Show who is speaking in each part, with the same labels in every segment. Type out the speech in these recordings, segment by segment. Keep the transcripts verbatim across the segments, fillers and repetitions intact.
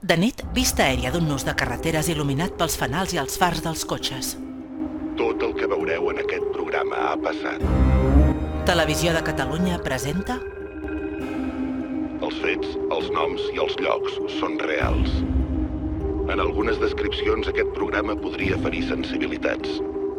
Speaker 1: De nit, vista aèria d'un nus de carreteres il·luminat pels fanals i els fars dels cotxes.
Speaker 2: Tot el que veureu en aquest programa ha passat.
Speaker 1: Televisió de Catalunya presenta...
Speaker 2: Els fets, els noms i els llocs són reals. En algunes descripcions, aquest programa podria ferir sensibilitats.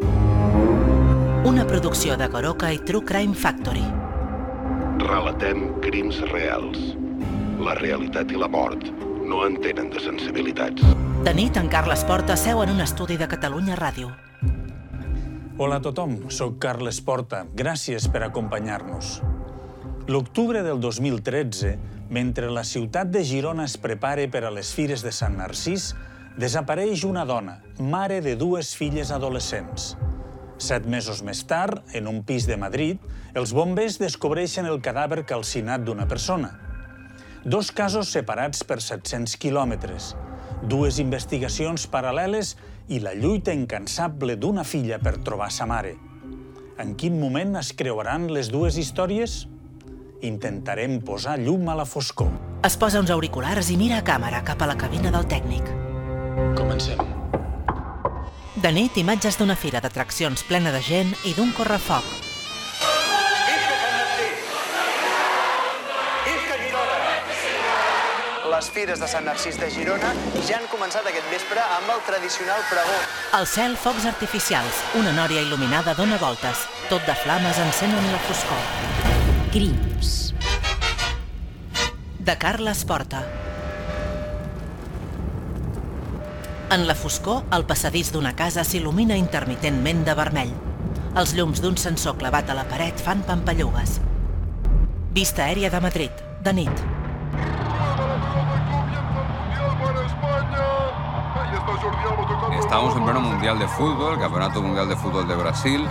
Speaker 1: Una producció de Goroka i True Crime Factory.
Speaker 2: Relatem crims reals. La realitat i la mort no entenen de sensibilitats.
Speaker 1: De nit, en Carles Porta seu en un estudi de Catalunya Ràdio.
Speaker 3: Hola a tothom, soc Carles Porta. Gràcies per acompanyar-nos. L'octubre del dos mil tretze, mentre la ciutat de Girona es prepara per a les Fires de Sant Narcís, desapareix una dona, mare de dues filles adolescents. Set mesos més tard, en un pis de Madrid, els bombers descobreixen el cadàver calcinat d'una persona. Dos casos separats per set-cents quilòmetres, dues investigacions paral·leles i la lluita incansable d'una filla per trobar sa mare. En quin moment es creuaran les dues històries? Intentarem posar llum a la foscor.
Speaker 1: Es posa uns auriculars i mira a càmera cap a la cabina del tècnic.
Speaker 3: Comencem.
Speaker 1: De nit, imatges d'una fira d'atraccions plena de gent i d'un correfoc.
Speaker 4: Les Fires de Sant Narcís de Girona ja han començat aquest vespre amb el tradicional pregó.
Speaker 1: Al cel, focs artificials. Una nòria il·luminada dona voltes. Tot de flames encenen la foscor. Crims. De Carles Porta. En la foscor, el passadís d'una casa s'il·lumina intermitentment de vermell. Els llums d'un sensor clavat a la paret fan pampallugues. Vista aèria de Madrid, de nit.
Speaker 5: Estamos en pleno Mundial de Fútbol, Campeonato Mundial de Fútbol de Brasil.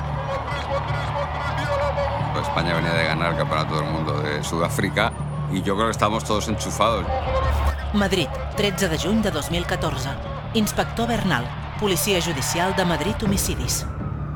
Speaker 5: España venía de ganar el Campeonato del Mundo de Sudáfrica y yo creo que estamos todos enchufados.
Speaker 1: Madrid, tretze de juny de dos mil catorze. Inspector Bernal, Policia Judicial de Madrid Homicidis.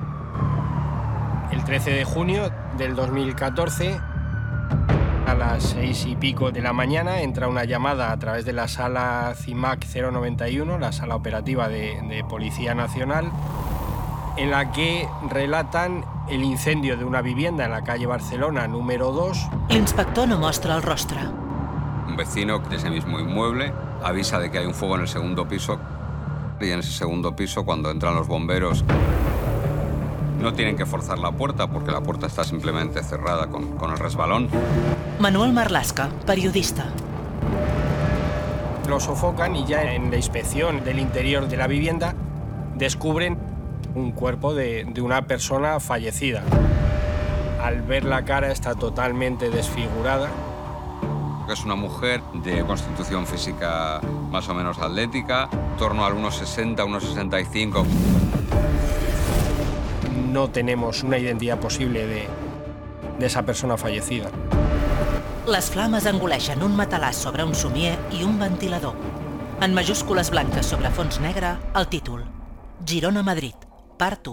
Speaker 6: El trece de junio del dos mil catorce, a las seis y pico de la mañana, entra una llamada a través de la sala CIMAC cero noventa y uno, la sala operativa de, de Policía Nacional, en la que relatan el incendio de una vivienda en la calle Barcelona número dos.
Speaker 1: L'inspector no mostra el rostre.
Speaker 5: Un vecino de ese mismo inmueble avisa de que hay un fuego en el segundo piso y en ese segundo piso, cuando entran los bomberos, no tienen que forzar la puerta porque la puerta está simplemente cerrada con, con el resbalón.
Speaker 1: Manuel Marlasca, periodista.
Speaker 6: Lo sofocan y ya en la inspección del interior de la vivienda descubren un cuerpo de, de una persona fallecida. Al ver la cara está totalmente desfigurada.
Speaker 5: Es una mujer de constitución física más o menos atlética, en torno a unos sesenta, unos sesenta y cinco.
Speaker 6: No tenemos una identidad posible de, de esa persona fallecida.
Speaker 1: Les flames engoleixen un matalàs sobre un somier i un ventilador. En majúscules blanques sobre fons negre, el títol: Girona-Madrid, part u.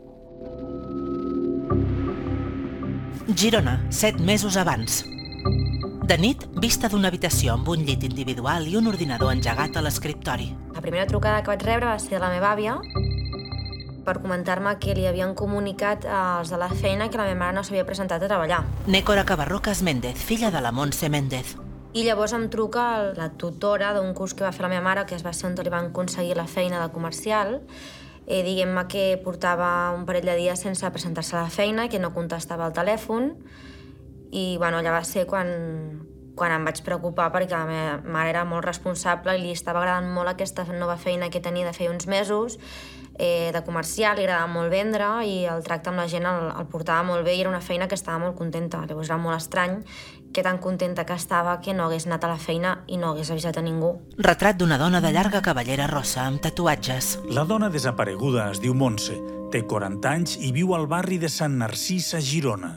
Speaker 1: Girona, set mesos abans. De nit, vista d'una habitació amb un llit individual i un ordinador engegat a l'escriptori.
Speaker 7: La primera trucada que vaig rebre va ser de la meva àvia per comentar-me que li havien comunicat als de la feina que la meva mare no s'havia presentat a treballar.
Speaker 1: Nécora Cabarrocas Méndez, filla de la Montse Méndez.
Speaker 7: I llavors em truca la tutora d'un curs que va fer la meva mare, que es va ser on li van aconseguir la feina de comercial, eh, diguem-me que portava un parell de dies sense presentar-se a la feina, que no contestava al telèfon, i bueno, allà va ser quan, quan em vaig preocupar perquè la meva mare era molt responsable i li estava agradant molt aquesta nova feina que tenia de feia uns mesos, eh, de comercial, li agradava molt vendre i el tracte amb la gent el, el portava molt bé i era una feina que estava molt contenta. Llavors era molt estrany que tan contenta que estava que no hagués anat a la feina i no hagués avisat a ningú.
Speaker 1: Retrat d'una dona de llarga cabellera rossa amb tatuatges.
Speaker 3: La dona desapareguda es diu Montse, té quaranta anys i viu al barri de Sant Narcís a Girona.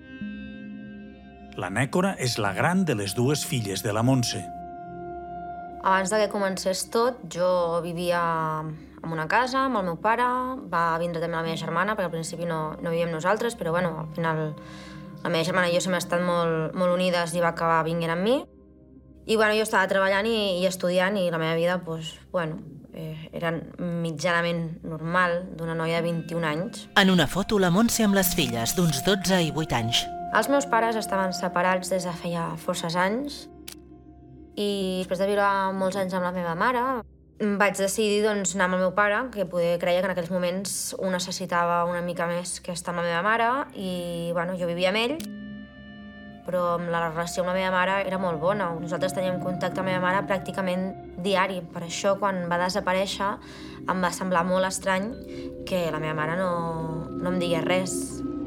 Speaker 3: La Nècora és la gran de les dues filles de la Montse.
Speaker 7: Abans de que comencés tot, jo vivia en una casa amb el meu pare, va vindre també la meva germana, perquè al principi no, no vivíem nosaltres, però bueno, al final la meva germana i jo sempre hem estat molt, molt unides i va acabar vinguent amb mi. I bueno, jo estava treballant i, i estudiant i la meva vida, doncs, bueno, eh, era mitjanament normal d'una noia de vint-i-un anys.
Speaker 1: En una foto, la Montse amb les filles, d'uns dotze i vuit anys.
Speaker 7: Els meus pares estaven separats des de feia forces anys i després de viure molts anys amb la meva mare vaig decidir doncs, anar amb el meu pare, que poder creia que en aquells moments ho necessitava una mica més que estar amb la meva mare i bueno, jo vivia amb ell, però amb la relació amb la meva mare era molt bona. Nosaltres teníem contacte amb la meva mare pràcticament diari. Per això, quan va desaparèixer, em va semblar molt estrany que la meva mare no, no em digués res.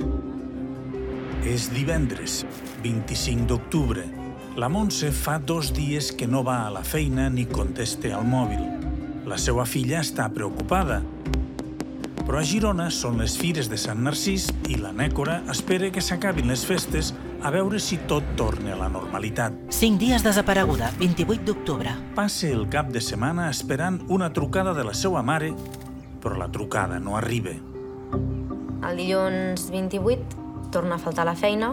Speaker 3: És divendres, vint-i-cinc d'octubre. La Montse fa dos dies que no va a la feina ni contesta al mòbil. La seva filla està preocupada. Però a Girona són les fires de Sant Narcís i la Nècora espera que s'acabin les festes a veure si tot torna a la normalitat.
Speaker 1: Cinc dies desapareguda, vint-i-vuit d'octubre.
Speaker 3: Passa el cap de setmana esperant una trucada de la seva mare, però la trucada no arriba.
Speaker 7: El dilluns vint-i-vuit torna a faltar la feina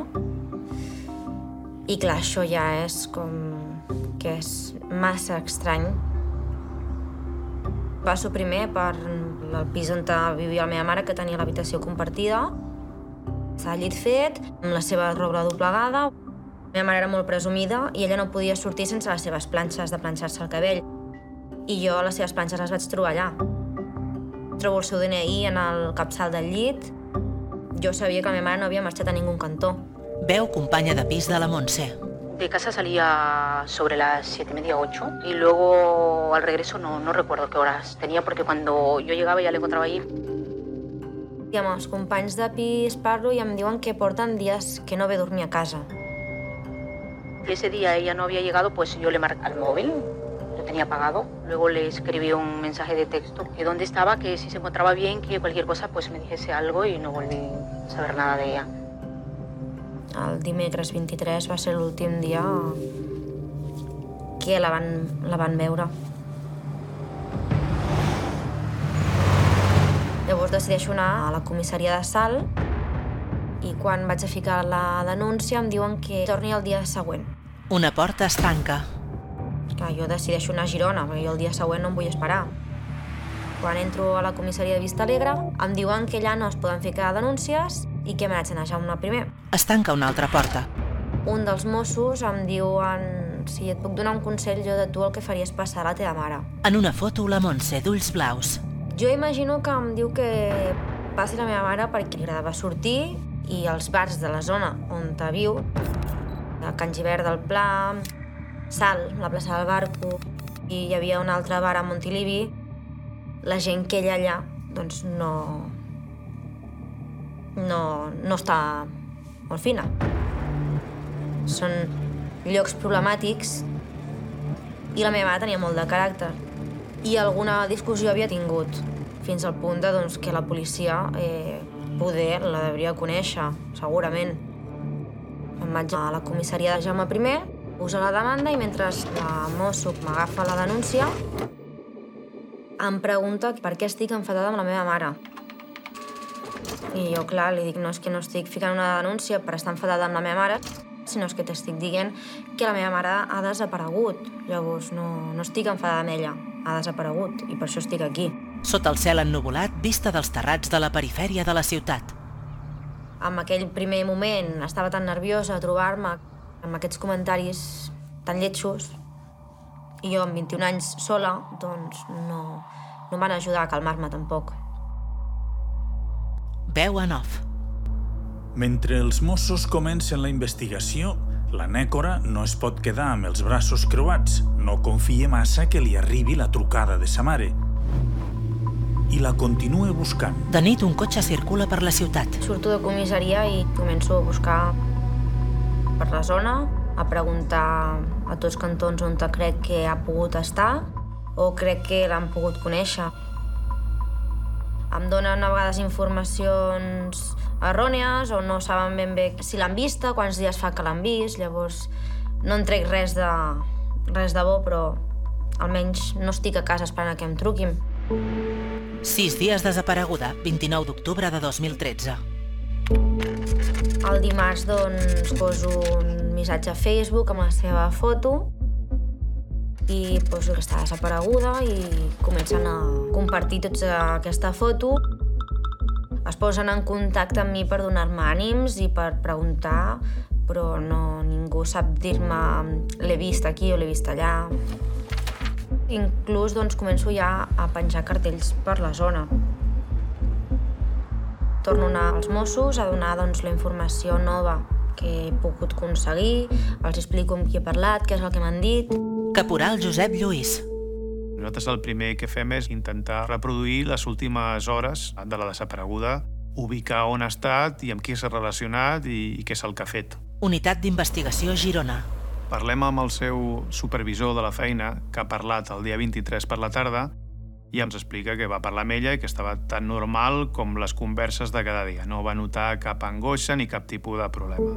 Speaker 7: i clar, això ja és com que és massa estrany. Passo primer per el pis on vivia la meva mare, que tenia l'habitació compartida. S'ha llit fet, amb la seva roba doblegada. La meva mare era molt presumida i ella no podia sortir sense les seves planxes de planxar-se el cabell. I jo les seves planxes les vaig trobar allà. Trobo el seu D N I en el capçal del llit. Jo sabia que la meva mare no havia marxat a ningú cantó.
Speaker 1: Veu companya de pis de la Montse.
Speaker 8: De casa salía sobre las siete y media, ocho, y luego al regreso no, no recuerdo qué horas tenía, porque cuando yo llegaba ya la encontraba allí.
Speaker 7: I amb els companys de pis parlo i em diuen que porten dies que no ve a dormir a casa.
Speaker 8: Y ese día ella no había llegado, pues yo le marqué al móvil, lo tenía apagado. Luego le escribí un mensaje de texto que dónde estaba, que si se encontraba bien, que cualquier cosa pues me dijese algo, y no volví a saber nada de ella.
Speaker 7: El dimecres vint-i-tres va ser l'últim dia que la van, la van veure. Llavors decideixo anar a la comissaria de Salt i quan vaig a ficar la denúncia em diuen que torni el dia següent.
Speaker 1: Una porta es tanca.
Speaker 7: Clar, jo decideixo anar a Girona, perquè jo el dia següent no em vull esperar. Quan entro a la comissaria de Vista Alegre, em diuen que allà no es poden ficar denúncies i que me n'haig d'anar a Jaume primer.
Speaker 1: Es tanca una altra porta.
Speaker 7: Un dels Mossos em diuen si et puc donar un consell, jo de tu el que faries passar a la teva mare.
Speaker 1: En una foto, la Montse, d'ulls blaus.
Speaker 7: Jo imagino que em diu que passi la meva mare perquè li agradava sortir i els bars de la zona on viu, de Can Givert del Pla, Salt, la plaça del Barco, i hi havia un altre bar a Montilivi, la gent que ella allà doncs no, no, no està molt fina. Són llocs problemàtics i la meva mare tenia molt de caràcter. I alguna discussió havia tingut, fins al punt de, doncs, que la policia eh, poder la devia conèixer, segurament. Em vaig a la comissaria de Jaume primer, posa la demanda i mentre la mosso m'agafa la denúncia em pregunta per què estic enfadada amb la meva mare. I jo, clar, li dic, no és que no estic ficant una denúncia per estar enfadada amb la meva mare, sinó és que t'estic dient que la meva mare ha desaparegut. Llavors, no, no estic enfadada amb ella, ha desaparegut, i per això estic aquí.
Speaker 1: Sota el cel ennuvolat, vista dels terrats de la perifèria de la ciutat.
Speaker 7: En aquell primer moment estava tan nerviosa a trobar-me amb aquests comentaris tan lletjos, i jo amb vint-i-un anys sola, doncs no, no em van ajudar a calmar-me tampoc.
Speaker 1: Veu en off.
Speaker 3: Mentre els Mossos comencen la investigació, la Nècora no es pot quedar amb els braços creuats. No confia massa que li arribi la trucada de sa mare. I la continua buscant.
Speaker 1: De nit, un cotxe circula per la ciutat.
Speaker 7: Surto de comissaria i començo a buscar per la zona, a preguntar a tots cantons on crec que ha pogut estar o crec que l'han pogut conèixer. Em donen a vegades informacions errònies o no saben ben bé si l'han vista, quants dies fa que l'han vist, llavors no en trec res de, res de bo, però almenys no estic a casa esperant a que em truquin.
Speaker 1: Sis dies desapareguda, vint-i-nou d'octubre de dos mil tretze.
Speaker 7: El dimarts, doncs, poso un missatge a Facebook amb la seva foto i poso que està desapareguda i comencen a compartir tota aquesta foto. Es posen en contacte amb mi per donar-me ànims i per preguntar, però no, ningú sap dir-me l'he vist aquí o l'he vist allà. Inclús doncs, començo ja a penjar cartells per la zona. Torno a anar als Mossos a donar doncs, la informació nova que he pogut aconseguir, els explico amb qui he parlat, què és el que m'han dit.
Speaker 1: Caporal Josep Lluís.
Speaker 9: Nosaltres el primer que fem és intentar reproduir les últimes hores de la desapareguda, ubicar on ha estat i amb qui s'ha relacionat i, i què és el que ha fet.
Speaker 1: Unitat d'Investigació Girona.
Speaker 9: Parlem amb el seu supervisor de la feina, que ha parlat el dia vint-i-tres per la tarda, i ens explica que va parlar amb ella i que estava tan normal com les converses de cada dia. No va notar cap angoixa ni cap tipus de problema.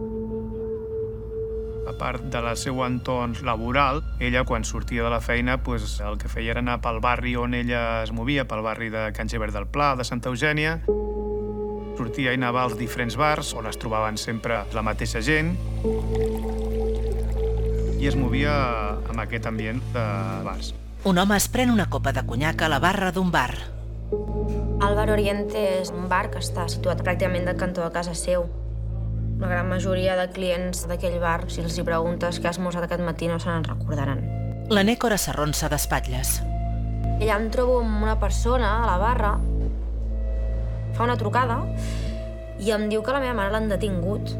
Speaker 9: A part del seu entorn laboral, ella, quan sortia de la feina, pues, el que feia era anar pel barri on ella es movia, pel barri de Can Gever del Pla, de Santa Eugènia. Sortia i anava als diferents bars, on es trobaven sempre la mateixa gent, i es movia amb aquest ambient de bars.
Speaker 1: Un home es pren una copa de conyac a la barra d'un bar.
Speaker 7: El Bar Oriente és un bar que està situat pràcticament del cantó de casa seu. La gran majoria de clients d'aquell bar, si els hi preguntes què has esmorzat aquest matí, no se n'en recordaran.
Speaker 1: La Nècora s'arronsa d'espatlles.
Speaker 7: Allà em trobo amb una persona a la barra, fa una trucada i em diu que la meva mare l'han detingut.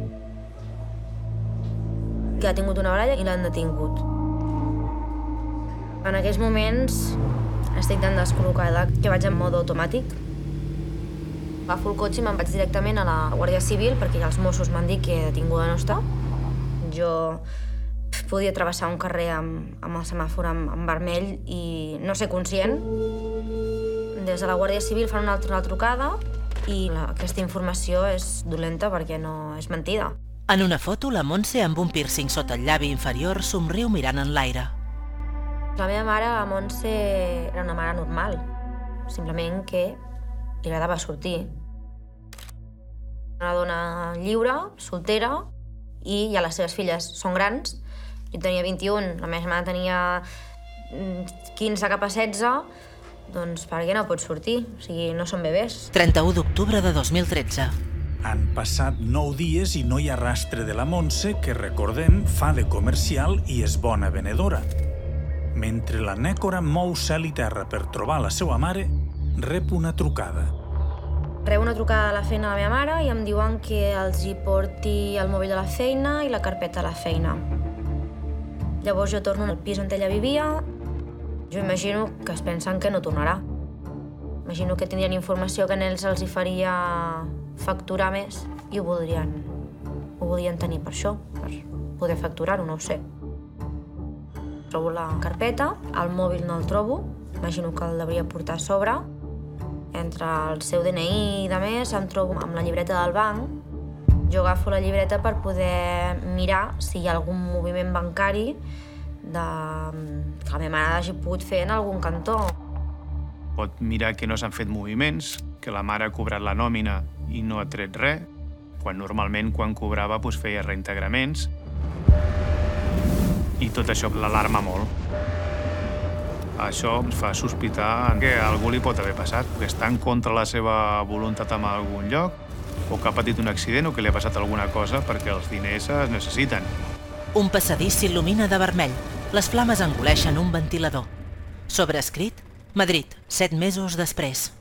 Speaker 7: Que ha tingut una baralla i l'han detingut. En aquells moments estic tan descol·locada que vaig en mode automàtic. Agafo el cotxe i me'n vaig directament a la Guàrdia Civil perquè ja els Mossos m'han dit que detinguda no està. Jo podia travessar un carrer amb, amb el semàfor en, en vermell i no ser conscient. Des de la Guàrdia Civil fan una altra, una trucada i la, aquesta informació és dolenta perquè no és mentida.
Speaker 1: En una foto, la Montse, amb un pírcing sota el llavi inferior, somriu mirant en l'aire.
Speaker 7: La meva mare, la Montse, era una mare normal. Simplement que li agradava sortir. Una dona lliure, soltera, i ja les seves filles són grans. Jo tenia vint-i-un, la meva germana tenia quinze cap a setze, doncs per què no pot sortir? O sigui, no són bebès.
Speaker 1: trenta-u d'octubre de dos mil tretze.
Speaker 3: Han passat nou dies i no hi ha rastre de la Montse, que, recordem, fa de comercial i és bona venedora. Mentre la Nècora mou cel i terra per trobar la seva mare, rep una trucada.
Speaker 7: Rebo una trucada de la feina de la meva mare i em diuen que els hi porti el mòbil de la feina i la carpeta de la feina. Llavors jo torno al pis on ella vivia. Jo imagino que es pensen que no tornarà. Imagino que tindrien informació que a ells els hi faria facturar més i ho voldrien, ho voldrien tenir per això, per poder facturar-ho, no ho sé. Trobo la carpeta, el mòbil no el trobo, imagino que el devia portar a sobre. Entre el seu D N I i de més em trobo amb la llibreta del banc. Jo agafo la llibreta per poder mirar si hi ha algun moviment bancari de... que la meva mare hagi pogut fer en algun cantó.
Speaker 9: Pot mirar que no s'han fet moviments, que la mare ha cobrat la nòmina i no ha tret res, quan normalment quan cobrava doncs, feia reintegraments. I tot això l'alarma molt. Això ens fa sospitar que algú li pot haver passat, que està en contra la seva voluntat en algun lloc, o que ha patit un accident o que li ha passat alguna cosa perquè els diners es necessiten.
Speaker 1: Un passadís s'il·lumina de vermell. Les flames engoleixen un ventilador. Sobrescrit, Madrid, set mesos després.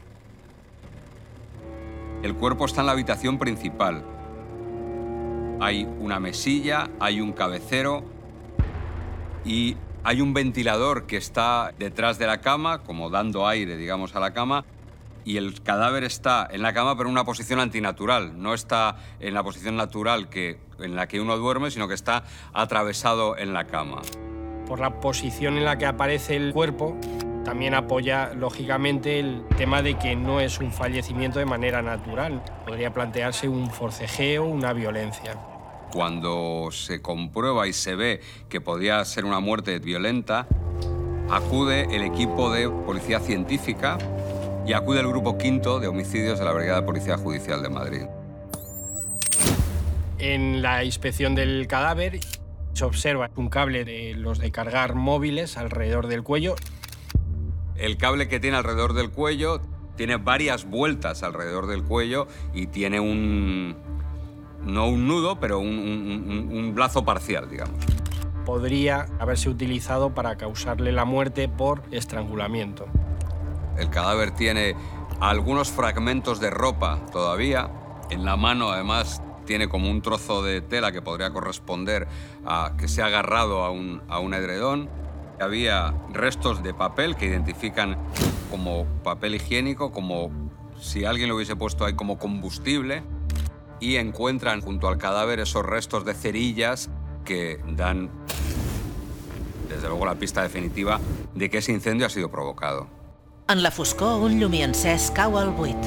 Speaker 5: El cuerpo está en la habitación principal. Hay una mesilla, hay un cabecero y hay un ventilador que está detrás de la cama, como dando aire, digamos, a la cama, y el cadáver está en la cama, pero en una posición antinatural. No está en la posición natural que, en la que uno duerme, sino que está atravesado en la cama.
Speaker 6: Por la posición en la que aparece el cuerpo, también apoya, lógicamente, el tema de que no es un fallecimiento de manera natural. Podría plantearse un forcejeo, una violencia.
Speaker 5: Cuando se comprueba y se ve que podía ser una muerte violenta, acude el equipo de policía científica y acude el grupo quinto de homicidios de la Brigada de Policía Judicial de Madrid.
Speaker 6: En la inspección del cadáver Se observa un cable de los de cargar móviles alrededor del cuello.
Speaker 5: El cable que tiene alrededor del cuello tiene varias vueltas alrededor del cuello y tiene un... no un nudo, pero un, un, un lazo parcial, digamos.
Speaker 6: Podría haberse utilizado para causarle la muerte por estrangulamiento.
Speaker 5: El cadáver tiene algunos fragmentos de ropa todavía. En la mano, además, tiene como un trozo de tela que podría corresponder a que se ha agarrado a un, a un edredón. Había restos de papel que identifican como papel higiénico, como si alguien lo hubiese puesto ahí como combustible, y encuentran junto al cadáver esos restos de cerillas que dan, desde luego, la pista definitiva de que ese incendio ha sido provocado.
Speaker 1: En la foscor, un llumí encès cau al buit.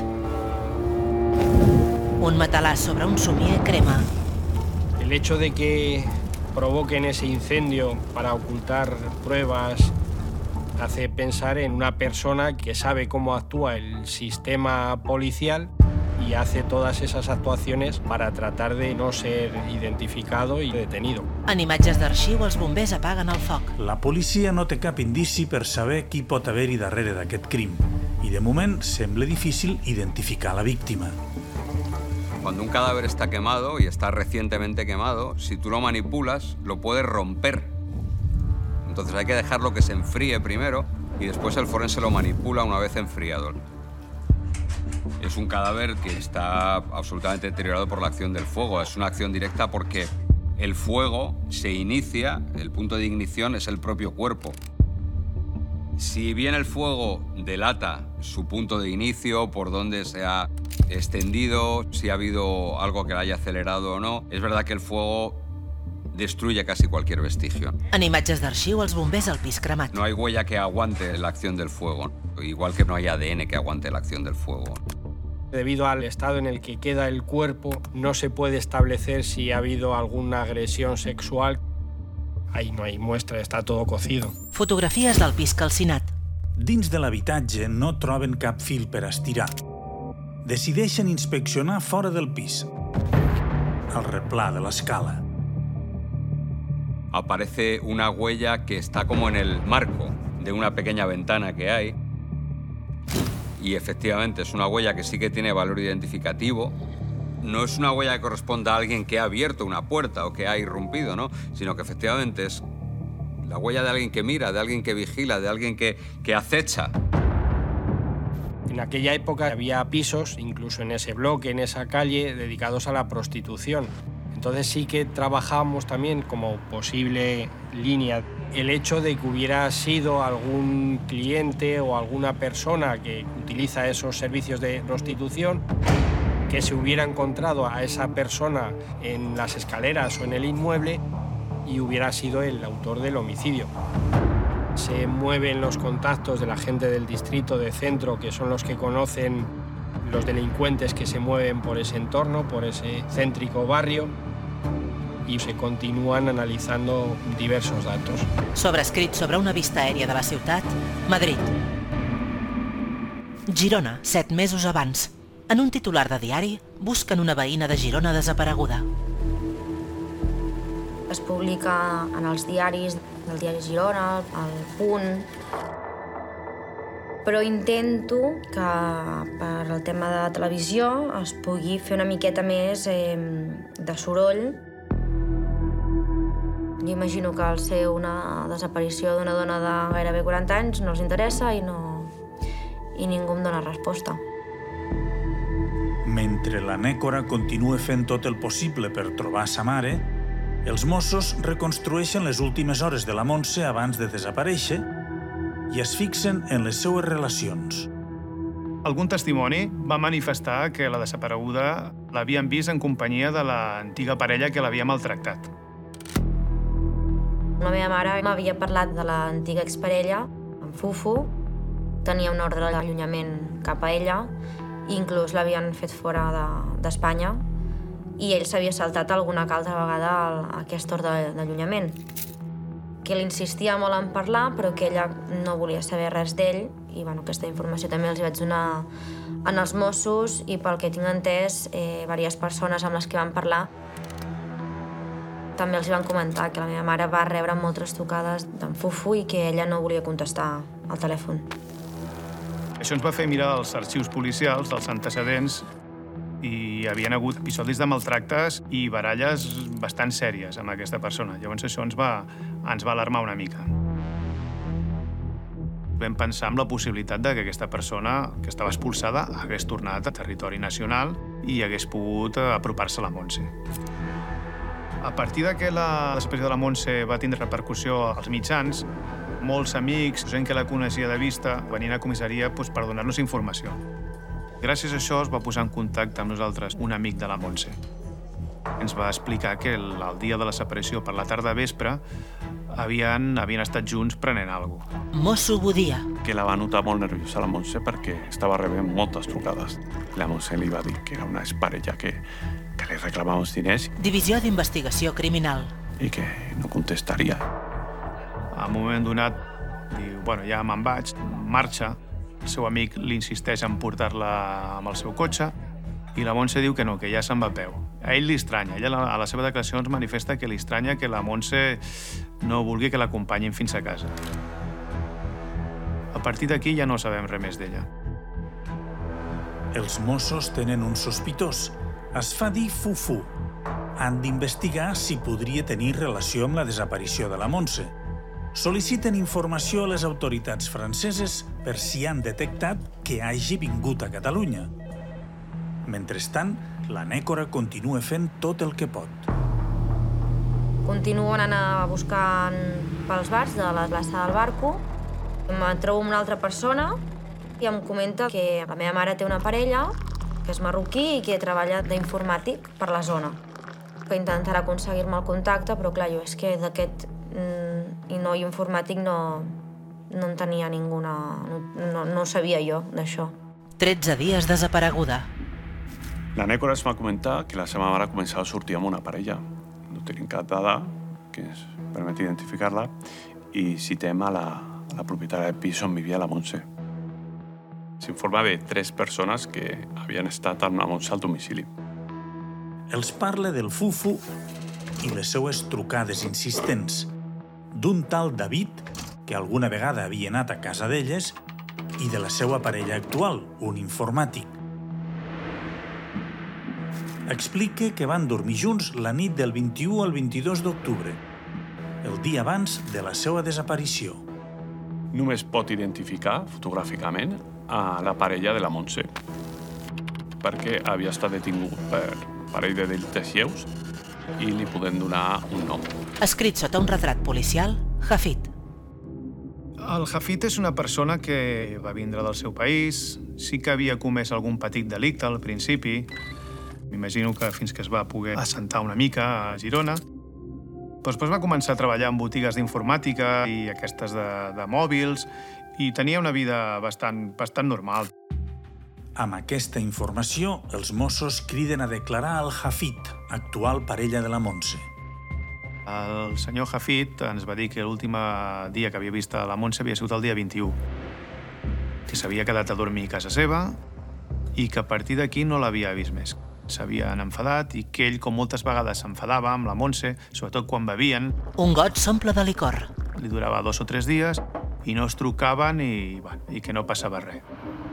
Speaker 1: Un matalàs sobre un somier crema.
Speaker 6: El hecho de que provoquen ese incendio para ocultar pruebas hace pensar en una persona que sabe cómo actúa el sistema policial y hace todas esas actuaciones para tratar de no ser identificado y detenido.
Speaker 1: En imatges d'arxiu, els bombers apaguen el foc.
Speaker 3: La policia no té cap indici per saber qui pot haver-hi darrere d'aquest crim i, de moment, sembla difícil identificar la víctima.
Speaker 5: Cuando un cadáver está quemado y está recientemente quemado, si tú lo manipulas, lo puedes romper. Entonces hay que dejarlo que se enfríe primero y después el forense lo manipula una vez enfriado. Es un cadáver que está absolutamente deteriorado por la acción del fuego. Es una acción directa porque el fuego se inicia, el punto de ignición es el propio cuerpo. Si bien el fuego delata su punto de inicio, por dónde se ha extendido, si ha habido algo que la haya acelerado o no, es verdad que el fuego destruye casi cualquier vestigio.
Speaker 1: En imatges d'arxiu, els bombers al pis cremat.
Speaker 5: No hay huella que aguante la acción del fuego, igual que no hay A D N que aguante la acción del fuego.
Speaker 6: Debido al estado en el que queda el cuerpo, no se puede establecer si ha habido alguna agresión sexual. Ahí no hay muestra, està todo cocido.
Speaker 1: Fotografies del pis calcinat.
Speaker 3: Dins de l'habitatge no troben cap fil per estirar. Decideixen inspeccionar fora del pis, al replà de l'escala.
Speaker 5: Aparece una huella que está como en el marco de una pequeña ventana que hay. Y efectivamente es una huella que sí que tiene valor identificativo. No es una huella que corresponda a alguien que ha abierto una puerta o que ha irrumpido, ¿no? Sino que efectivamente es la huella de alguien que mira, de alguien que vigila, de alguien que, que acecha.
Speaker 6: En aquella época había pisos, incluso en ese bloque, en esa calle, dedicados a la prostitución. Entonces sí que trabajábamos también como posible línea el hecho de que hubiera sido algún cliente o alguna persona que utiliza esos servicios de prostitución, que se hubiera encontrado a esa persona en las escaleras o en el inmueble y hubiera sido el autor del homicidio. Se mueven los contactos de la gente del distrito de centro, que son los que conocen los delincuentes que se mueven por ese entorno, por ese céntrico barrio, i se continuen analitzando diversos datos.
Speaker 1: Sobrescrit sobre una vista aèria de la ciutat, Madrid. Girona, set mesos abans. En un titular de diari, busquen una veïna de Girona desapareguda.
Speaker 7: Es publica en els diaris, el diari Girona, el Punt, però intento que per al tema de televisió es pugui fer una miqueta més eh, de soroll. Jo imagino que al ser una desaparició d'una dona de gairebé quaranta anys no els interessa i, no... i ningú em dona resposta.
Speaker 3: Mentre la Nècora continua fent tot el possible per trobar sa mare, els Mossos reconstrueixen les últimes hores de la Montse abans de desaparèixer i es fixen en les seues relacions.
Speaker 9: Algun testimoni va manifestar que la desapareguda l'havien vist en companyia de l'antiga parella que l'havia maltractat.
Speaker 7: La meva mare m'havia parlat de l'antiga exparella, en Fufu. Tenia un ordre d'allunyament cap a ella, i inclús l'havien fet fora d'Espanya, i ell s'havia saltat alguna que altra vegada a aquest ordre d'allunyament. Que l'insistia molt en parlar, però que ella no volia saber res d'ell, i bueno, aquesta informació també els hi vaig donar en els Mossos, i pel que tinc entès, eh, diverses persones amb les que van parlar També els van comentar que la meva mare va rebre moltes trucades d'en Fufu i que ella no volia contestar al telèfon.
Speaker 9: Això ens va fer mirar els arxius policials dels antecedents i hi havia hagut episodis de maltractes i baralles bastant sèries amb aquesta persona. Llavors això ens va, ens va alarmar una mica. Vam pensar en la possibilitat de que aquesta persona que estava expulsada hagués tornat a territori nacional i hagués pogut apropar-se a la Montse. A partir de que la desaparició de la Montse va tindre repercussió als mitjans, molts amics, gent que la coneixia de vista, venien a comissaria doncs, per donar-nos informació. Gràcies a això es va posar en contacte amb nosaltres un amic de la Montse. Ens va explicar que el, el dia de la desaparició per la tarda vespre havien, havien estat junts prenent alguna cosa.
Speaker 1: Mosso Budia.
Speaker 10: Que la va notar molt nerviosa la Montse perquè estava rebent moltes trucades. La Montse li va dir que era una exparella que, que li reclamava uns diners.
Speaker 1: Divisió d'Investigació Criminal.
Speaker 10: I que no contestaria.
Speaker 9: A un moment donat, diu, bueno, ja me'n vaig, marxa. El seu amic li insisteix en portar-la amb el seu cotxe i la Montse diu que no, que ja se'n va a peu. A ell li estranya. Ella a la seva declaració ens manifesta que li estranya que la Montse no vulgui que l'acompanyin fins a casa. A partir d'aquí ja no sabem res més d'ella.
Speaker 3: Els Mossos tenen un sospitós. Es fa dir Fufu. Han d'investigar si podria tenir relació amb la desaparició de la Montse. Sol·liciten informació a les autoritats franceses per si han detectat que hagi vingut a Catalunya. Mentrestant, la Nècora continua fent tot el que pot.
Speaker 7: Continuo anant a buscar pels bars de la plaça del Barco. Em trobo amb una altra persona i em comenta que la meva mare té una parella, que és marroquí i que treballa d'informàtic per la zona. Que intentarà aconseguir-me el contacte, però clar, jo és que d'aquest mm, noi informàtic no, no en tenia ninguna... No, no, no sabia jo d'això.
Speaker 1: tretze dies desapareguda.
Speaker 10: La Nècora es va comentar que la seva mare començava a sortir amb una parella. No tenim cap dada que ens permeti identificar-la i citem a la, a la propietària del pis on vivia la Montse. S'informa de tres persones que havien estat amb la Montse al domicili.
Speaker 3: Els parla del Fufu i les seues trucades insistents, d'un tal David, que alguna vegada havia anat a casa d'elles, i de la seva parella actual, un informàtic. Explica que van dormir junts la nit del vint-i-u al vint-i-dos d'octubre, el dia abans de la seva desaparició.
Speaker 10: Només pot identificar fotogràficament a la parella de la Montse, perquè havia estat detingut per parell de delictes lleus i li podem donar un nom.
Speaker 1: Escrit sota un retrat policial, Hafid.
Speaker 9: El Hafid és una persona que va vindre del seu país, sí que havia comès algun petit delicte al principi. M'imagino que fins que es va poder assentar una mica a Girona. Però després va començar a treballar en botigues d'informàtica i aquestes de, de mòbils i tenia una vida bastant, bastant normal.
Speaker 3: Amb aquesta informació, els Mossos criden a declarar el Hafid, actual parella de la Montse.
Speaker 9: El senyor Hafid ens va dir que l'últim dia que havia vist a la Montse havia sigut el dia vint-i-u, que s'havia quedat a dormir a casa seva i que a partir d'aquí no l'havia vist més. S'havien enfadat i que ell, com moltes vegades s'enfadava amb la Montse, sobretot quan bevien.
Speaker 1: Un got s'omple de licor.
Speaker 9: Li durava dos o tres dies i no es trucaven i, bueno, i que no passava res.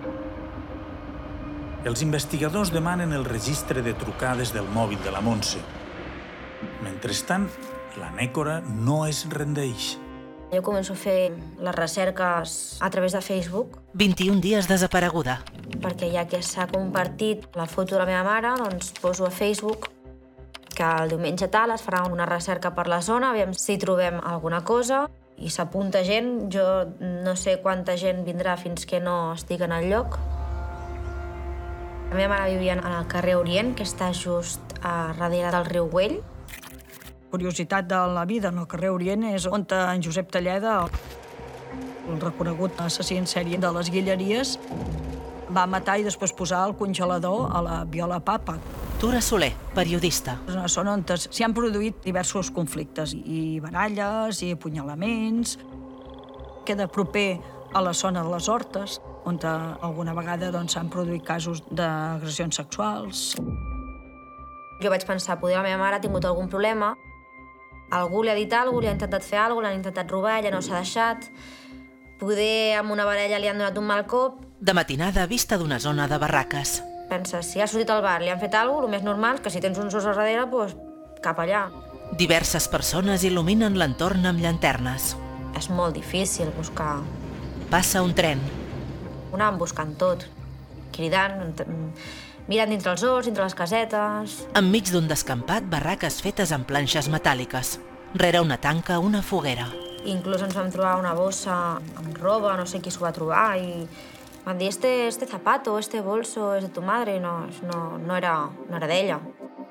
Speaker 3: Els investigadors demanen el registre de trucades del mòbil de la Montse. Mentrestant, la Nècora no es rendeix.
Speaker 7: Jo començo a fer les recerques a través de Facebook.
Speaker 1: vint-i-un dies desapareguda.
Speaker 7: Perquè ja que s'ha compartit la foto de la meva mare, doncs poso a Facebook que el diumenge tal es farà una recerca per la zona, aviam si trobem alguna cosa, i s'apunta gent. Jo no sé quanta gent vindrà fins que no estigui en el lloc. La meva mare vivia en el carrer Orient, que està just a darrere del riu Güell.
Speaker 11: Curiositat de la vida en el carrer Orient és on en Josep Talleda, el reconegut assassí en sèrie de les Guilleries, va matar i després posar al congelador a la Viola Papa.
Speaker 1: Tura Soler, periodista.
Speaker 11: És una zona on s'hi han produït diversos conflictes, i baralles, i apunyalaments. Queda proper a la zona de les Hortes, on alguna vegada s'han produït casos d'agressions sexuals.
Speaker 7: Jo vaig pensar, poder la meva mare ha tingut algun problema Algú li ha dit alguna cosa, li ha intentat fer alguna cosa, l'han intentat robar, ella no s'ha deixat. Poder amb una parella li han donat un mal cop.
Speaker 1: De matinada, vista d'una zona de barraques.
Speaker 7: Pensa, si ha sortit al bar, li han fet alguna cosa, el més normal és que si tens uns ossos al darrere, doncs cap allà.
Speaker 1: Diverses persones il·luminen l'entorn amb llanternes.
Speaker 7: És molt difícil buscar.
Speaker 1: Passa un tren.
Speaker 7: Anàvem buscant tot, cridant, mirant dintre els horts, dintre les casetes.
Speaker 1: Enmig d'un descampat, barraques fetes amb planxes metàl·liques. Rere una tanca, una foguera.
Speaker 7: Inclús ens vam trobar una bossa amb roba, no sé qui s'ho va trobar, i van dir, este, este zapato, este bolso és de tu madre, i no, no, no era, no era d'ella.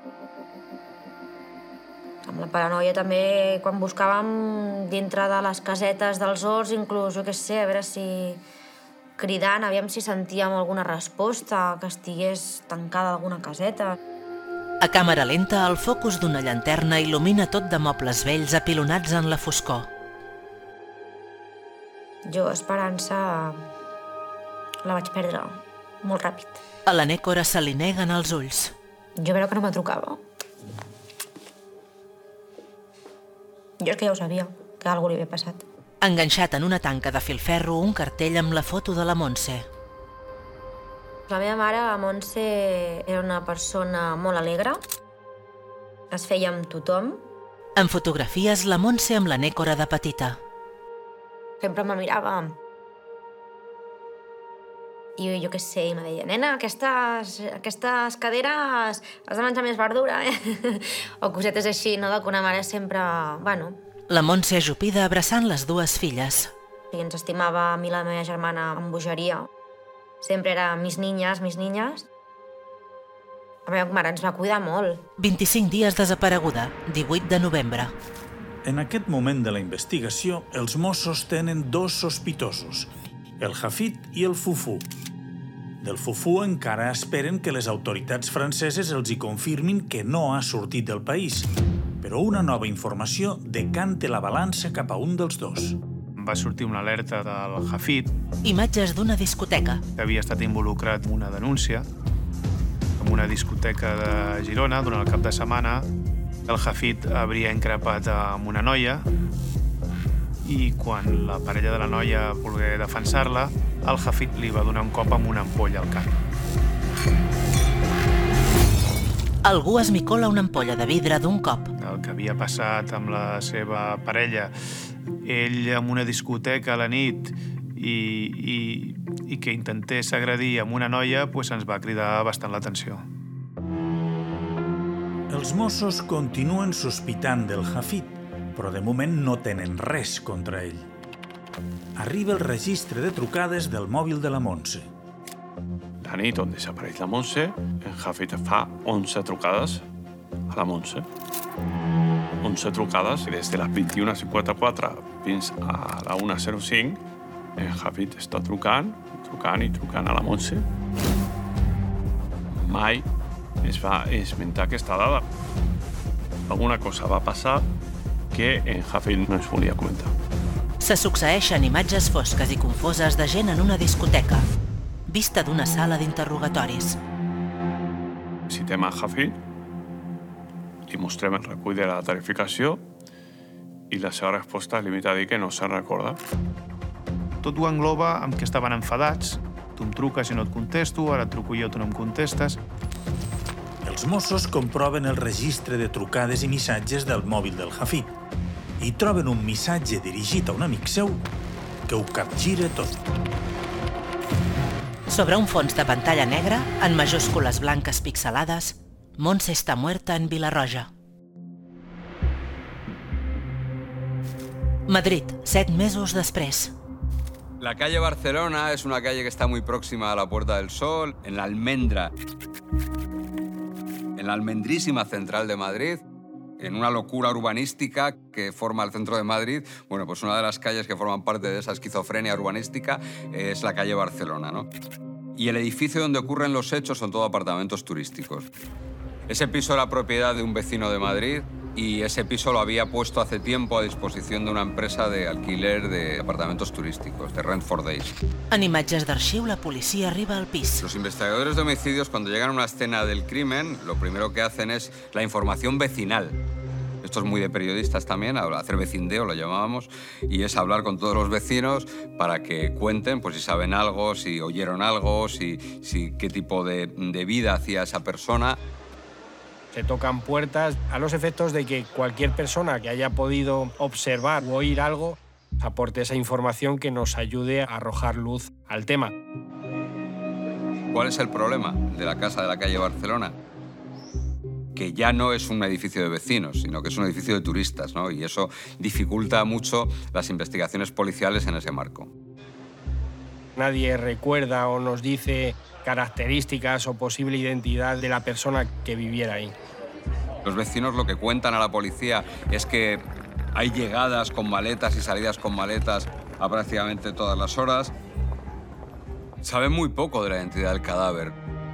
Speaker 7: Amb la paranoia també, quan buscàvem dintre de les casetes dels horts, inclús, jo què sé, a veure si cridant, aviam si sentíem alguna resposta, que estigués tancada alguna caseta.
Speaker 1: A càmera lenta, el focus d'una llanterna il·lumina tot de mobles vells apilonats en la foscor.
Speaker 7: Jo, esperança, la vaig perdre molt ràpid.
Speaker 1: A la Nècora se li neguen els ulls.
Speaker 7: Jo veure que no me trucava. Jo és que ja ho sabia, que alguna cosa li havia passat.
Speaker 1: Enganxat en una tanca de filferro, un cartell amb la foto de la Montse.
Speaker 7: La meva mare, la Montse, era una persona molt alegre. Es feia amb tothom.
Speaker 1: En fotografies, la Montse amb la Nècora de petita.
Speaker 7: Sempre me mirava. I jo què sé, i me deia, nena, aquestes, aquestes caderes has de menjar més verdura, eh? O cosetes així, no? De que una mare sempre, bueno...
Speaker 1: La Montse ajupida abraçant les dues filles.
Speaker 7: I ens estimava a mi la meva germana amb bogeria. Sempre era mis niñas, mis niñas. La meva mare ens va cuidar molt.
Speaker 1: vint-i-cinc dies desapareguda, divuit de novembre.
Speaker 3: En aquest moment de la investigació, els Mossos tenen dos sospitosos, el Hafid i el Fufú. Del Fufú encara esperen que les autoritats franceses els hi confirmin que no ha sortit del país, però una nova informació decanta la balança cap a un dels dos.
Speaker 9: Va sortir una alerta del Hafid.
Speaker 1: Imatges d'una discoteca.
Speaker 9: Que havia estat involucrat en una denúncia en una discoteca de Girona durant el cap de setmana. El Hafid hauria increpat amb una noia i quan la parella de la noia volgué defensar-la, el Hafid li va donar un cop amb una ampolla al cap.
Speaker 1: Algú esmicola una ampolla de vidre d'un cop.
Speaker 9: El que havia passat amb la seva parella, ell en una discoteca a la nit i, i, i que intentés agredir amb una noia, pues ens va cridar bastant l'atenció.
Speaker 3: Els Mossos continuen sospitant del Hafid, però de moment no tenen res contra ell. Arriba el registre de trucades del mòbil de la Montse.
Speaker 10: La nit on desapareix la Montse, el Hafid fa onze trucades a la Montse. onze trucades i des de les vint-i-una cinquanta-quatre fins a la una zero cinc el Hafid està trucant, trucant i trucant a la Montse. Mai es va esmentar aquesta dada. Alguna cosa va passar que en Hafid no ens volia comentar.
Speaker 1: Se succeeixen imatges fosques i confoses de gent en una discoteca, vista d'una sala d'interrogatoris.
Speaker 10: Citem a Hafid, li mostrem el recull de la tarificació i la seva resposta es limita a dir que no se'n recorda.
Speaker 9: Tot ho engloba amb que estaven enfadats. Tu em truques i no et contesto, ara et truco jo, tu no em contestes.
Speaker 3: Els Mossos comproven el registre de trucades i missatges del mòbil del Hafid i troben un missatge dirigit a un amic seu que ho capgira tot.
Speaker 1: Sobre un fons de pantalla negra, en majúscules blanques pixelades, Montse està muerta en Vilarroja. Madrid, set mesos després.
Speaker 5: La calle Barcelona es una calle que está muy próxima a la Puerta del Sol, en la almendra, en la almendrísima central de Madrid, en una locura urbanística que forma el centro de Madrid. Bueno, pues una de las calles que forman parte de esa esquizofrenia urbanística es la calle Barcelona, ¿no? Y el edificio donde ocurren los hechos son todo apartamentos turísticos. Ese piso era propiedad de un vecino de Madrid y ese piso lo había puesto hace tiempo a disposición de una empresa de alquiler de apartamentos turísticos, de Rent for Days.
Speaker 1: En imatges d'arxiu, la policia arriba al pis.
Speaker 5: Los investigadores de homicidios, cuando llegan a una escena del crimen, lo primero que hacen es la información vecinal. Esto es muy de periodistas también, hacer vecindeo, lo llamábamos, y es hablar con todos los vecinos para que cuenten pues, si saben algo, si oyeron algo, si, si, qué tipo de, de vida hacía esa persona.
Speaker 6: Se tocan puertas a los efectos de que cualquier persona que haya podido observar o oír algo aporte esa información que nos ayude a arrojar luz al tema.
Speaker 5: ¿Cuál es el problema de la casa de la calle Barcelona? Que ya no es un edificio de vecinos, sino que es un edificio de turistas, ¿no? Y eso dificulta mucho las investigaciones policiales en ese marco.
Speaker 6: Nadie recuerda o nos dice características o posible identidad de la persona que viviera ahí.
Speaker 5: Los vecinos lo que cuentan a la policía es que hay llegadas con maletas y salidas con maletas a prácticamente todas las horas. Saben muy poco de la identidad del cadáver.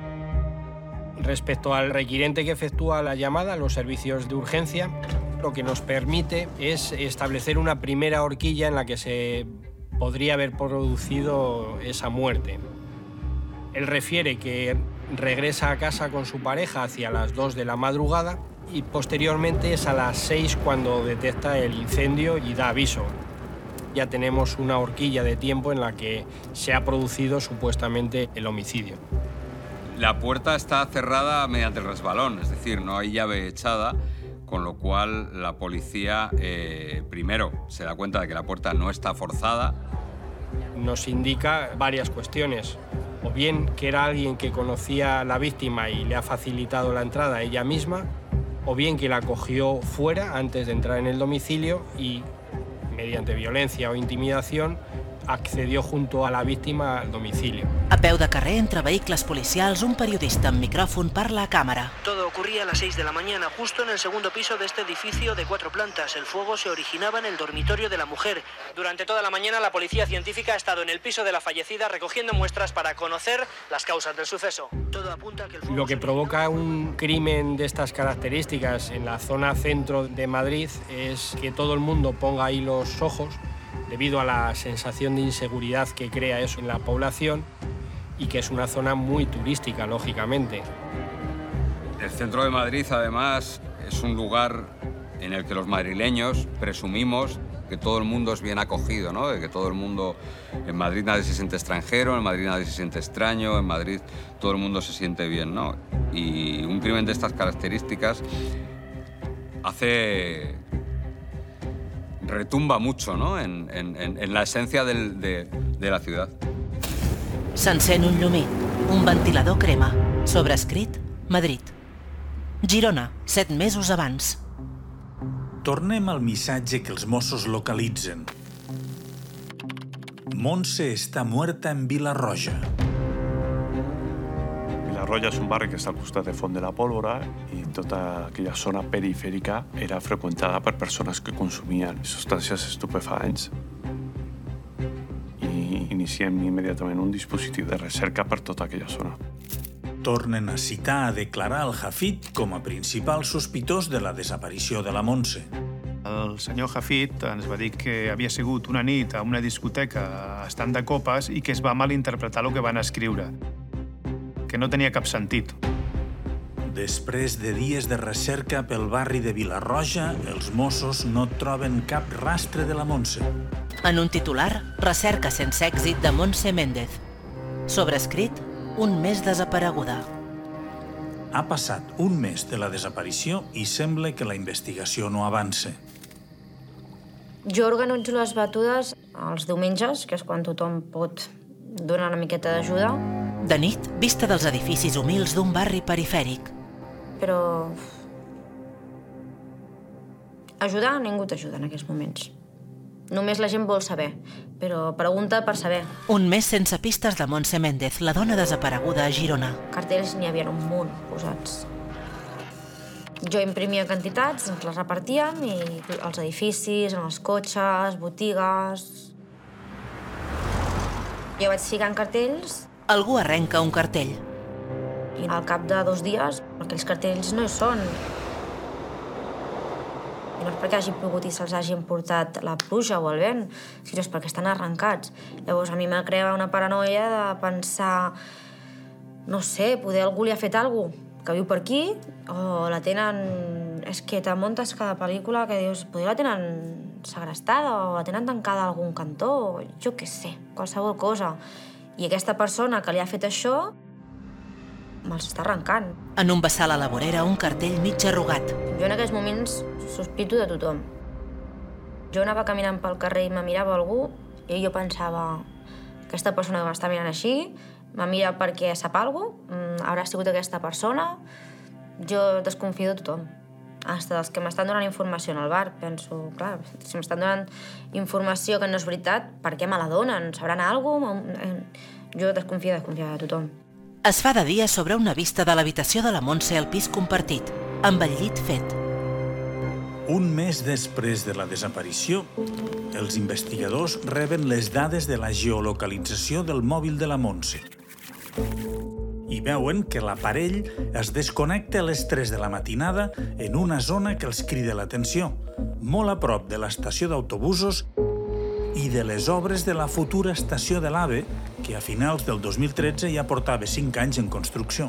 Speaker 6: Respecto al requirente que efectúa la llamada, los servicios de urgencia, lo que nos permite es establecer una primera horquilla en la que se podría haber producido esa muerte. Él refiere que regresa a casa con su pareja hacia las dos de la madrugada y posteriormente es a las seis cuando detecta el incendio y da aviso. Ya tenemos una horquilla de tiempo en la que se ha producido supuestamente el homicidio.
Speaker 5: La puerta está cerrada mediante el resbalón, es decir, no hay llave echada, con lo cual la policía eh, primero se da cuenta de que la puerta no está forzada.
Speaker 6: Nos indica varias cuestiones, o bien que era alguien que conocía a la víctima y le ha facilitado la entrada a ella misma, o bien que la cogió fuera antes de entrar en el domicilio y, mediante violencia o intimidación, accedió junto a la víctima al domicilio.
Speaker 1: A peu de carrer, entre vehicles policials, un periodista amb micròfon parla a càmera.
Speaker 12: Todo ocurría a las seis de la mañana, justo en el segundo piso de este edificio de cuatro plantas. El fuego se originaba en el dormitorio de la mujer.
Speaker 13: Durante toda la mañana, la policía científica ha estado en el piso de la fallecida recogiendo muestras para conocer las causas del suceso.
Speaker 12: Todo apunta a que el fuego
Speaker 6: Lo que provoca un crimen de estas características en la zona centro de Madrid es que todo el mundo ponga ahí los ojos debido a la sensación de inseguridad que crea eso en la población y que es una zona muy turística, lógicamente.
Speaker 5: El centro de Madrid, además, es un lugar en el que los madrileños presumimos que todo el mundo es bien acogido, ¿no? De que todo el mundo... En Madrid nadie se siente extranjero, en Madrid nadie se siente extraño, en Madrid todo el mundo se siente bien, ¿no? Y un crimen de estas características hace... retumba mucho, ¿no? en, en, en la esencia del, de, de la ciudad.
Speaker 1: S'encén un llumí, un ventilador crema. Sobrescrit, Madrid. Girona, set mesos abans.
Speaker 3: Tornem al missatge que els Mossos localitzen. Montse està muerta en Vilarroja.
Speaker 10: Vilarroja és un barri que està al costat de Font de la Pólvora i tota aquella zona perifèrica era freqüentada per persones que consumien substàncies estupefaents. I iniciem immediatament un dispositiu de recerca per tota aquella zona.
Speaker 3: Tornen a citar a declarar el Hafid com a principal sospitós de la desaparició de la Montse.
Speaker 9: El senyor Hafid ens va dir que havia sigut una nit a una discoteca estant de copes i que es va malinterpretar el que van escriure, que no tenia cap sentit.
Speaker 3: Després de dies de recerca pel barri de Vilarroja, els Mossos no troben cap rastre de la Montse.
Speaker 1: En un titular, recerca sense èxit de Montse Méndez. Sobrescrit, un mes desapareguda.
Speaker 3: Ha passat un mes de la desaparició i sembla que la investigació no avança.
Speaker 7: Jo organitzo les batudes els diumenges, que és quan tothom pot donar una miqueta d'ajuda.
Speaker 1: De nit, vista dels edificis humils d'un barri perifèric.
Speaker 7: Però... ajudar, ningú t'ajuda en aquests moments. Només la gent vol saber, però pregunta per saber.
Speaker 1: Un mes sense pistes de Montse Méndez, la dona desapareguda a Girona.
Speaker 7: Cartells n'hi havia un munt posats. Jo imprimia quantitats, ens les repartíem, i els edificis, en els cotxes, botigues... Jo vaig ficant cartells...
Speaker 1: Algú arrenca un cartell.
Speaker 7: I al cap de dos dies, aquells cartells no hi són. I no és perquè hagi plogut i se'ls hagi portat la pluja o el vent, sinó és perquè estan arrencats. Llavors a mi m'ha creat una paranoia de pensar... no sé, poder algú li ha fet alguna cosa, que viu per aquí, o la tenen és que te muntes cada pel·lícula que dius, potser la tenen segrestada o la tenen tancada a algun cantó, jo què sé, qualsevol cosa. I aquesta persona que li ha fet això me'ls està arrencant.
Speaker 1: En un vessal a la vorera, un cartell mig arrugat.
Speaker 7: Jo en aquells moments sospito de tothom. Jo anava caminant pel carrer i me mirava algú i jo pensava, aquesta persona que m'està mirant així, me mira perquè sap alguna cosa, haurà sigut aquesta persona. Jo desconfio de tothom. Hasta dels que m'estan donant informació en el bar. Penso, clar, si m'estan donant informació que no és veritat, per què me la donen? Sabran alguna cosa? Jo desconfio, desconfio de tothom.
Speaker 1: Es fa de dia sobre una vista de l'habitació de la Montse al pis compartit, amb el llit fet.
Speaker 3: Un mes després de la desaparició, els investigadors reben les dades de la geolocalització del mòbil de la Montse. I veuen que l'aparell es desconnecta a les tres de la matinada en una zona que els crida l'atenció, molt a prop de l'estació d'autobusos i de les obres de la futura estació de l'AVE, que a finals del dos mil tretze ja portava cinc anys en construcció.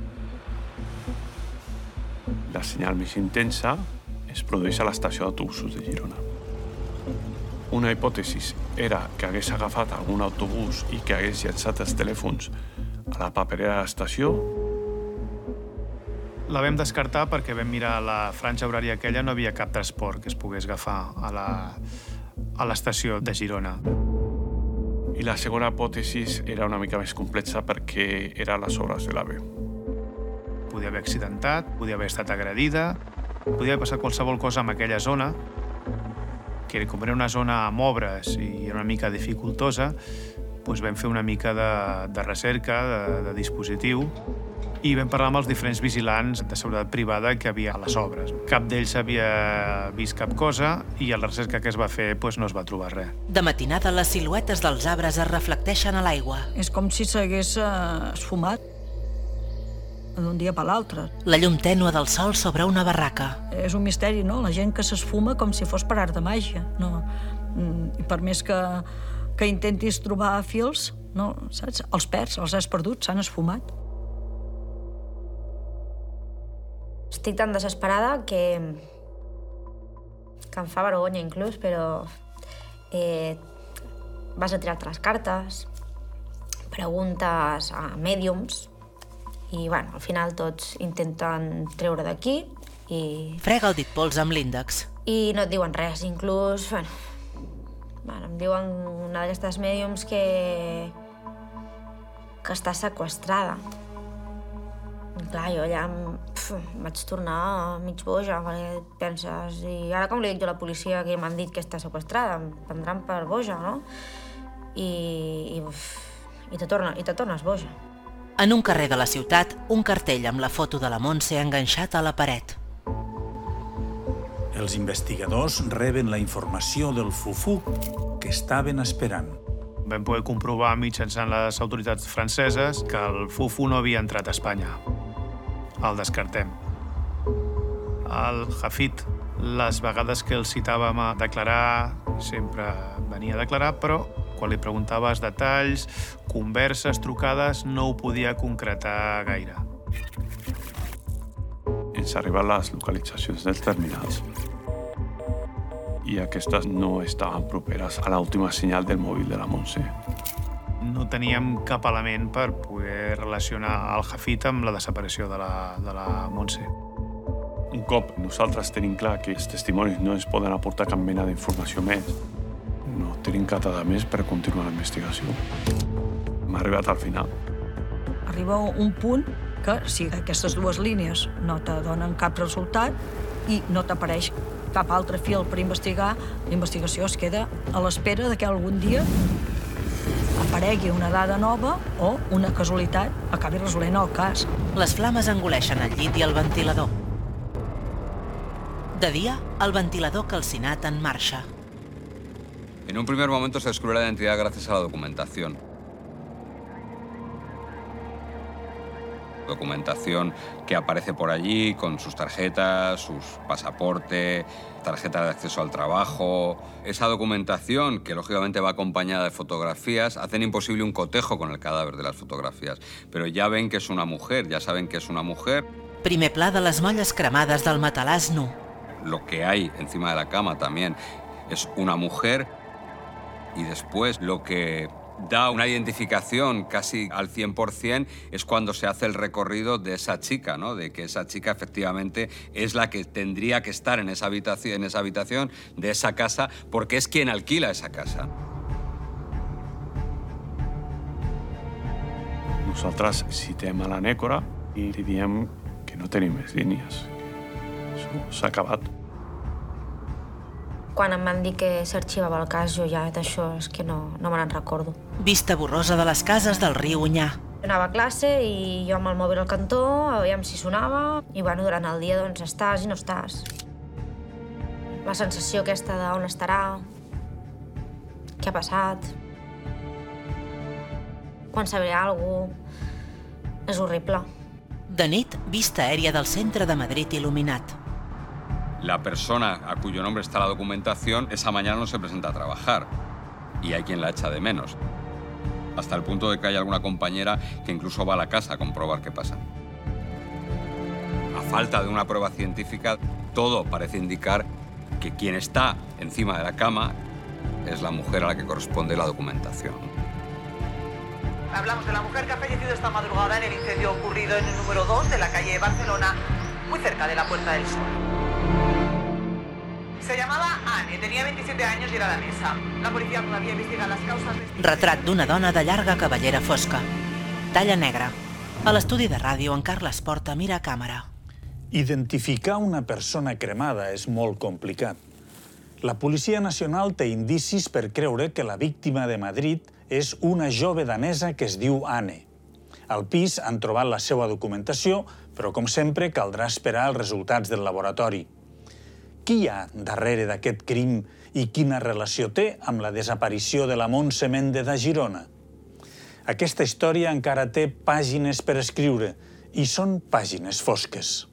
Speaker 10: La senyal més intensa es produeix a l'estació d'autobusos de Girona. Una hipòtesi era que hagués agafat algun autobús i que hagués llançat els telèfons a la paperera de l'estació.
Speaker 9: La vam descartar perquè vam mirar la franja horària aquella, no havia cap transport que es pogués agafar a la a l'estació de Girona.
Speaker 10: I la segona hipòtesi era una mica més complexa perquè era a les obres de l'AVE.
Speaker 9: Podia haver accidentat, podia haver estat agredida, podia haver passat qualsevol cosa en aquella zona, que com era una zona amb obres i era una mica dificultosa, doncs vam fer una mica de, de recerca, de, de dispositiu, i vam parlar amb els diferents vigilants de seguretat privada que havia a les obres. Cap d'ells havia vist cap cosa i a la recerca que es va fer doncs, no es va trobar res.
Speaker 1: De matinada, les siluetes dels arbres es reflecteixen a l'aigua.
Speaker 11: És com si s'hagués eh, esfumat d'un dia per l'altre.
Speaker 1: La llum tènue del sol sobre una barraca.
Speaker 11: És un misteri, no? La gent que s'esfuma com si fos per art de màgia. No? I per més que, que intentis trobar fils, no, saps? Els perds, els has perdut, s'han esfumat.
Speaker 7: Estic tan desesperada que, que em fa vergonya inclús, però eh, vas a tirar-te les cartes, preguntes a mèdiums i bueno, al final tots intenten treure d'aquí i...
Speaker 1: Frega el dit pols amb l'índex.
Speaker 7: I no et diuen res, inclús... Bueno, bueno, em diuen una d'aquestes mèdiums que, que està seqüestrada. I clar, jo allà pf, vaig tornar mig boja, perquè penses... I ara com li dic jo a la policia que m'han dit que està seqüestrada? Em prendran per boja, no? I, i, uf, i, te torna, i te tornes boja.
Speaker 1: En un carrer de la ciutat, un cartell amb la foto de la Montse enganxat a la paret.
Speaker 3: Els investigadors reben la informació del fufú que estaven esperant.
Speaker 9: Vam poder comprovar mitjançant les autoritats franceses que el fufú no havia entrat a Espanya. El descartem. El Hafid, les vegades que el citàvem a declarar, sempre venia a declarar, però quan li preguntaves detalls, converses, trucades, no ho podia concretar gaire.
Speaker 10: Ens arriben les localitzacions dels terminals i aquestes no estaven properes a l'última senyal del mòbil de la Montse.
Speaker 9: No teníem cap element per poder relacionar el Hafid amb la desaparició de la, de la Montse.
Speaker 10: Un cop nosaltres tenim clar que els testimonis no ens poden aportar cap mena d'informació més, no tenim cap dada més per continuar la investigació. Hem arribat al final.
Speaker 11: Arriba un punt que si aquestes dues línies no te donen cap resultat i no t'apareix cap altre fil per investigar, la investigació es queda a l'espera de que algun dia aparegui una dada nova o una casualitat acabi resolent el cas.
Speaker 1: Les flames engoleixen el llit i el ventilador. De dia, el ventilador calcinat en marxa.
Speaker 5: En un primer momento se descubrió la identidad gracias a la documentación. Documentación que aparece por allí con sus tarjetas, sus pasaporte, tarjeta de acceso al trabajo. Esa documentación, que lógicamente va acompañada de fotografías, hacen imposible un cotejo con el cadáver de las fotografías. Pero ya ven que es una mujer, ya saben que es una mujer.
Speaker 1: Primer pla de les molles cremades del matalàs nu.
Speaker 5: Lo que hay encima de la cama también es una mujer y después lo que da una identificación casi al cien por cien es cuando se hace el recorrido de esa chica, ¿no? De que esa chica efectivamente es la que tendría que estar en esa habitación, en esa habitación de esa casa, porque es quien alquila esa casa.
Speaker 10: Nosaltres citem a la Nècora i li diem que no tenim més línies. Això s'ha acabat.
Speaker 7: Quan em van dir que s'arxivava el cas, jo ja d'això és que no, no me n'en recordo.
Speaker 1: Vista borrosa de les cases del riu Onyar.
Speaker 7: Anava a classe i jo amb el mòbil al cantó, aviam si sonava, i bueno, durant el dia doncs estàs i no estàs. La sensació aquesta d'on estarà, què ha passat, quan sabré alguna cosa, és horrible.
Speaker 1: De nit, vista aèria del centre de Madrid il·luminat.
Speaker 5: La persona a cuyo nombre está la documentación esa mañana no se presenta a trabajar y hay quien la echa de menos, hasta el punto de que hay alguna compañera que incluso va a la casa a comprobar qué pasa. A falta de una prueba científica, todo parece indicar que quien está encima de la cama es la mujer a la que corresponde la documentación.
Speaker 14: Hablamos de la mujer que ha fallecido esta madrugada en el incendio ocurrido en el número dos de la calle Barcelona, muy cerca de la Puerta del Sol. Se llamaba Anne, tenía veintisiete años y era danesa. La policía todavía investiga las causas de...
Speaker 1: Retrat d'una dona de llarga cabellera fosca. Talla negra. A l'estudi de ràdio, en Carles Porta mira a càmera.
Speaker 3: Identificar una persona cremada és molt complicat. La Policia Nacional té indicis per creure que la víctima de Madrid és una jove danesa que es diu Anne. Al pis han trobat la seva documentació, però com sempre caldrà esperar els resultats del laboratori. Qui hi ha darrere d'aquest crim i quina relació té amb la desaparició de la Montse Méndez a Girona? Aquesta història encara té pàgines per escriure i són pàgines fosques.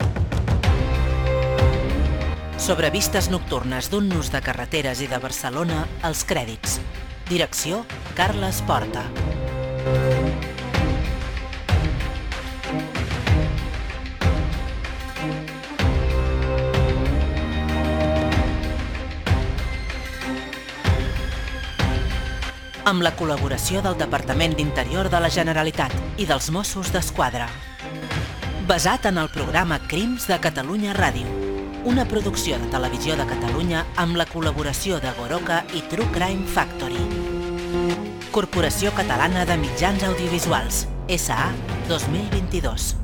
Speaker 1: Sobre vistes nocturnes d'un nus de carreteres i de Barcelona, els crèdits. Direcció, Carles Porta. Amb la col·laboració del Departament d'Interior de la Generalitat i dels Mossos d'Esquadra. Basat en el programa Crims de Catalunya Ràdio, una producció de Televisió de Catalunya amb la col·laboració de Goroka i True Crime Factory. Corporació Catalana de Mitjans Audiovisuals, S A dos mil vint-i-dos.